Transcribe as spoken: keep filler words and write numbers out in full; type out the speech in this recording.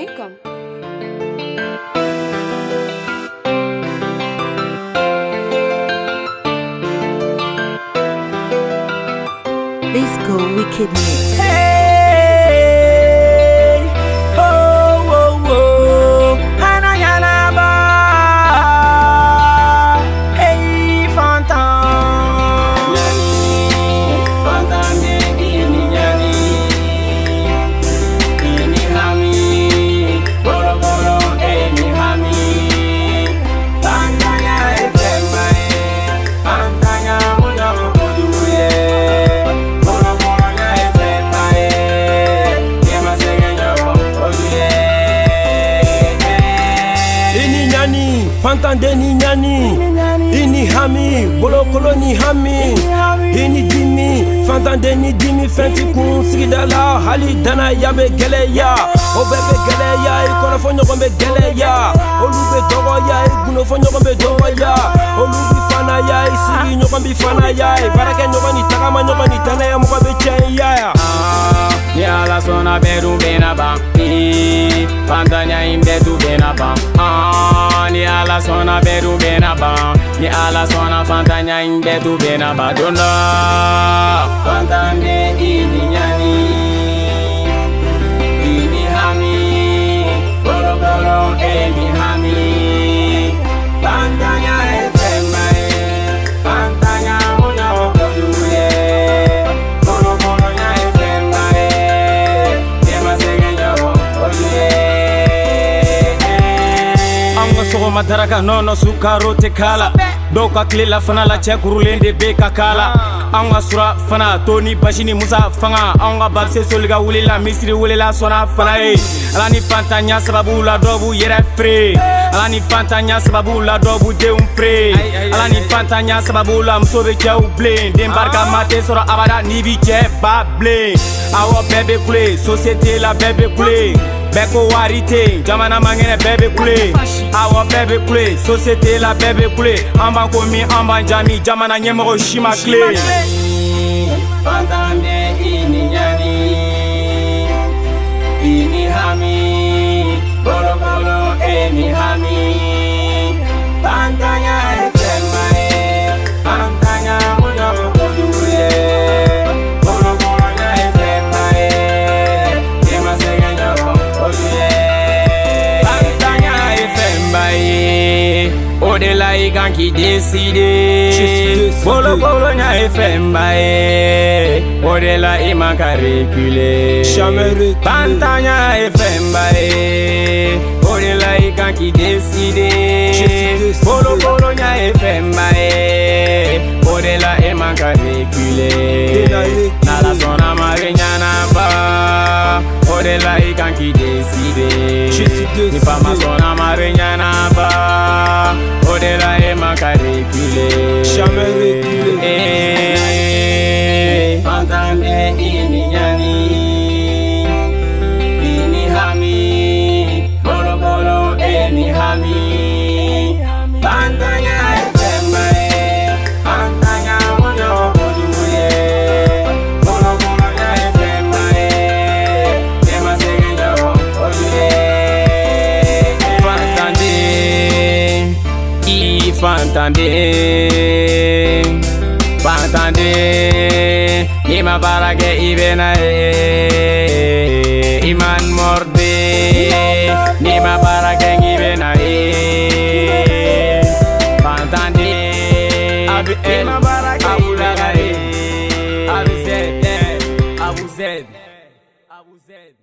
point com. Disco Wickedness. Hey, oh, oh, oh, Hana Yana Ba. Hey, Fantan. Fantan de ini yani. Ini hami. Bolo bolo ini hami. Tantanya efemai. Tantanya muda muduye. Fantan deni nyani, ini hami, bolo koloni hami, ini dimi, fantan deni dimi, fenti kun sigidala, hali dana ya be geleya, o bebe geleya, ikono fonyo kombe geleya, olube dogo ya, iguno fonyo kombe dogo ya, olubi fana ya, isiri nyokombi fana ya, barake nyokoni takama nyokoni tana ya mukabe chen ya. Ni ala sona bedu benaba, fantanya imbedu benaba, ni ala sona bedu benaba, ni ala sona fantanya imbedu benaba, dona fantane ini nyani, ini hami, bolo bolo ini hami, fantanya efemai, fantanya muda oduye, bolo bolo nya efemai, dema segenya oduye. Anga sogo madaraka nono sukaro te kala doka klela fana la chekurulende be kakala anga sura fana toni bashini musa fanga anga babse solga wulela misri wulela sona fana e alani fantanya sababu la dobu yere free alani fantanya sababu la dobu de un free alani fantanya sababu la msobe che u blend dembarka mate sora abada ni bi che ba blend awo bebe kule société la bebe kule Beko warite, jamana mangene bebe kule Awa bebe kule, société la bebe kule Amba komi, amba jami, jamana nyemoro shima kle Fantande ini nyani Ini hami Bolo bolo ini hami Fantanya efemae Fantanya muda oduye Bolo bolo nya efemae Dema segenya Fantanya efembaye Odela ikan ki décide Bolo bolo nya efembaye Odela iman ka recule Fantanya efembaye Odela ikan ki décide Bolo bolo nya efembaye Odela iman ka recule Nala sona marinyana ba Odela ikan ki décide Ni pa ma sona marinyana ba Odela iman ka recule Jamais recule Fantande ini nyani Ini hami Bolo bolo ini hami Fantanya efemae Fantanya mono oduye Bolo bolo nya efemae Dema segenya oduye Fantande I fantande Fantande Ima barake ibena e Iman morde Nima barake ibena e Fantande Abi en Abu Lagare Abu Zed Abu Zed Abu Zed